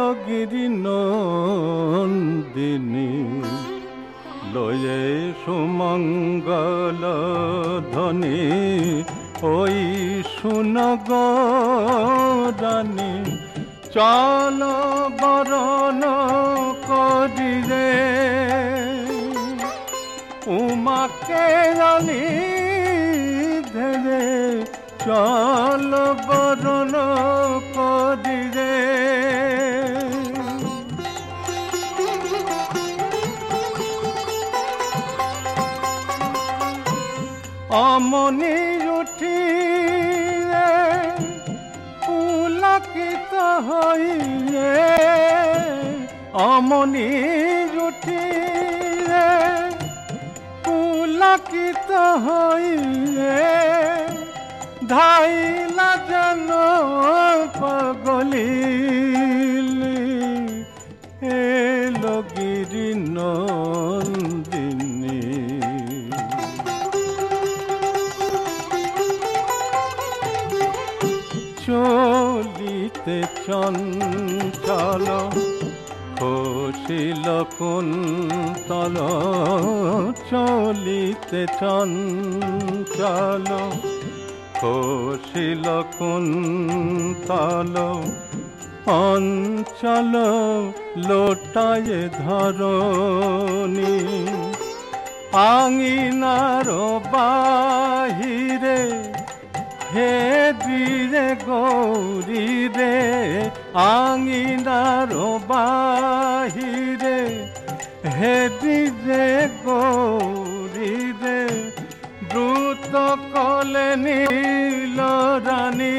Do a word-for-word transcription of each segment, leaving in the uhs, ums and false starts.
গিরি নন্দিনী লয়ে সুমঙ্গল ধ্বনি ওই শুনগ রানী চল বরণ করি রে উমাকে রানী ধরে চল বরণ করি রে অমনি উঠি পুলকিত হইয়ে অমনি উঠি পুলকিত হইয়ে ধাইলা যেন পাগলি এলো গিরি নন্দিনী চলিতে চঞ্চল খসিল কুন্তল চলিতে চঞ্চল খসিল কুন্তল অঞ্চল লোটায়ে ধরণী আঙিনার বাহিরে হে দিরে গৌরী রে আঙিনার বাহিরে হে দিরে গৌরী রে দ্রুত কলে নীল রানী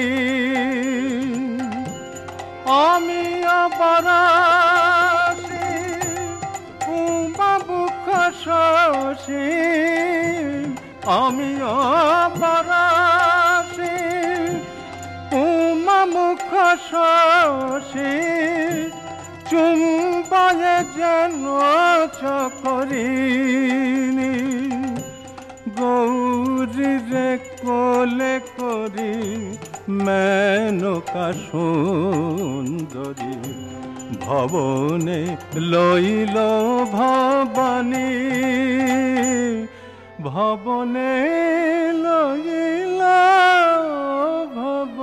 আমি অবরাসি বাবুক শশী আমি অবরাসি উমা মুখ শশী চুম্বয়ে যেন চকরিনি গৌরী রে কোলে করি মেনকা সুন্দরী ভবনে লইল ভবানী ভবনে লইল ভবানী।